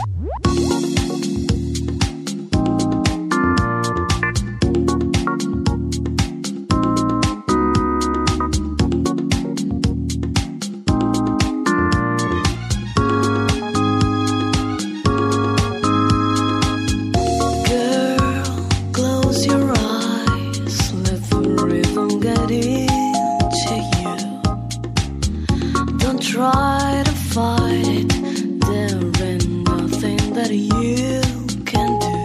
Try to fight it, there ain't nothing that you can do.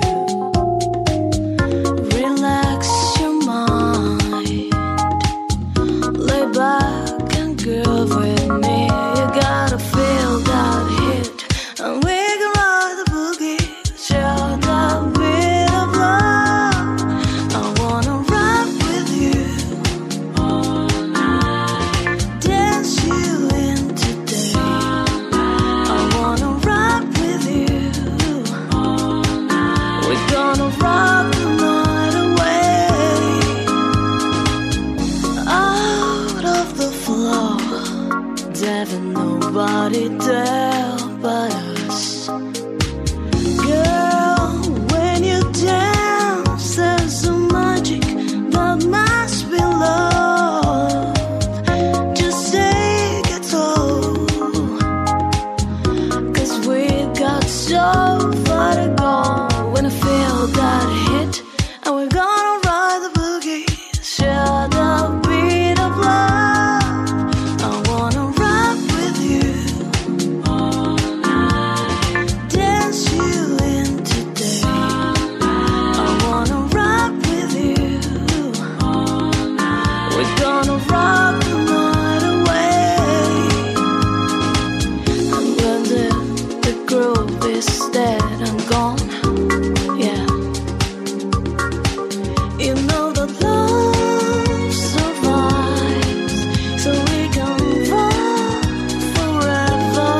Relax your mind, lay back and groove with me. You gotta feel that hit, and we can ride the boogie, share that bit of love. I wanna rock with you all night, dance you in. Rock the night away, out of the floor. There ain't nobody there but us. Girl, when you dance, there's a magic that must be love. Just take it all, 'cause we got so far to go. When I feel that hit, and we're gonna ride the boogie, share the beat of love. I wanna rock with you all night, dance you in today. I wanna rock with you all night. We're gonna rock the night away. And when the groove is dead and gone, yeah, you know that love survives, so we can run forever.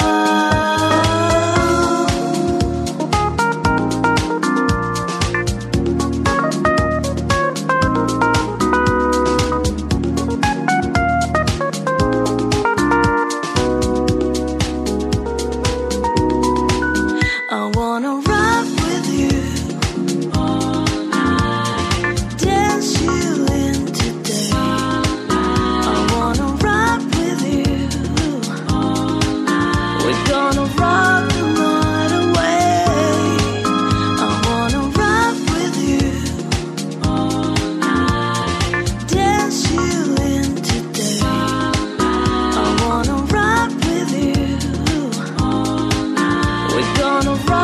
I wanna rock with you all night, dance you in today. I wanna rock with you all night. We're gonna rock the night away. I wanna rock with you all night, dance you in today. I wanna rock with you all night. We're gonna rock